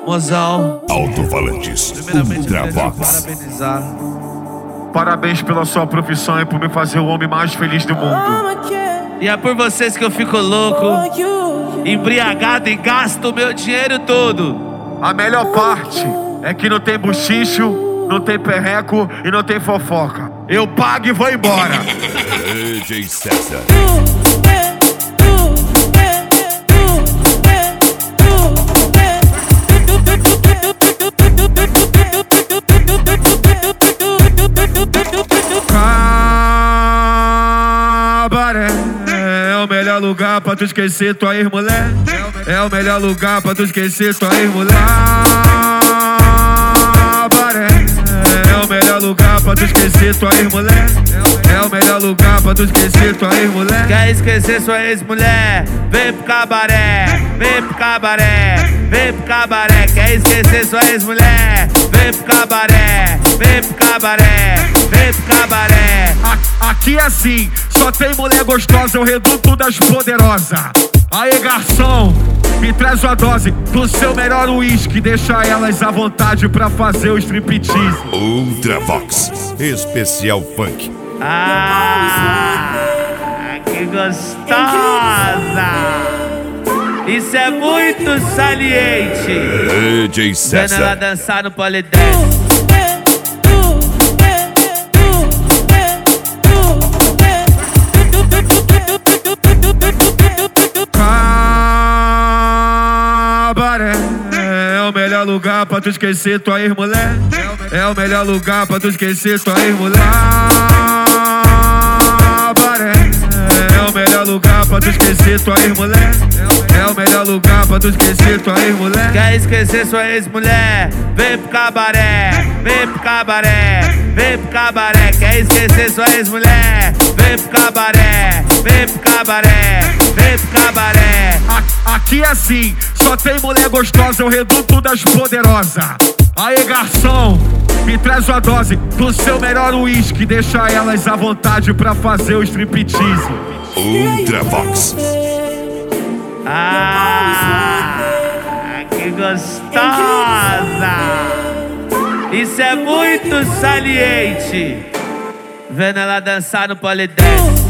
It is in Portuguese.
Mozão. Alto-falantes, Primeiramente, eu queria te Ultravox. parabenizar. Parabéns pela sua profissão e por me fazer o homem mais feliz do mundo. E é por vocês que eu fico louco, embriagado e gasto o meu dinheiro todo. A melhor parte é que não tem buchicho, não tem perreco e não tem fofoca. Eu pago e vou embora. DJ César. Cabaré é o melhor lugar pra tu esquecer tua ex-mulher. É o melhor lugar pra tu esquecer tua ex-mulher. Cabaré é o melhor lugar pra tu esquecer tua ex-mulher. É o melhor lugar pra tu esquecer tua ex-mulher. Quer esquecer sua ex-mulher? Vem pro cabaré, vem pro cabaré, vem pro cabaré. Quer esquecer sua ex-mulher? Vem pro cabaré, vem pro cabaré, vem pro cabaré. Aqui é assim, só tem mulher gostosa, é o reduto das poderosas. Aê, garçom, me traz uma dose do seu melhor uísque. Deixa elas à vontade pra fazer o striptease. Ultravox, especial funk. Que gostosa! Isso é muito saliente. DJ Vendo ela César. dançar no polidense. Cabaré é o melhor lugar pra tu esquecer tua ex-mulher. É o melhor lugar pra tu esquecer tua ex-mulher. Cabaré é o melhor lugar pra tu esquecer tua ex-mulher. É o melhor lugar pra tu esquecer tua ex-mulher. Quer esquecer sua ex-mulher? Vem pro cabaré, vem pro cabaré, vem pro cabaré. Quer esquecer sua ex-mulher? Vem pro cabaré, vem pro cabaré, vem pro cabaré. Aqui é assim, só tem mulher gostosa, é o reduto das poderosas. Aê, garçom, me traz uma dose do seu melhor uísque. Deixa elas à vontade pra fazer o striptease. Ultravox. Que gostosa! Isso é muito saliente. Vendo ela dançar no polidense.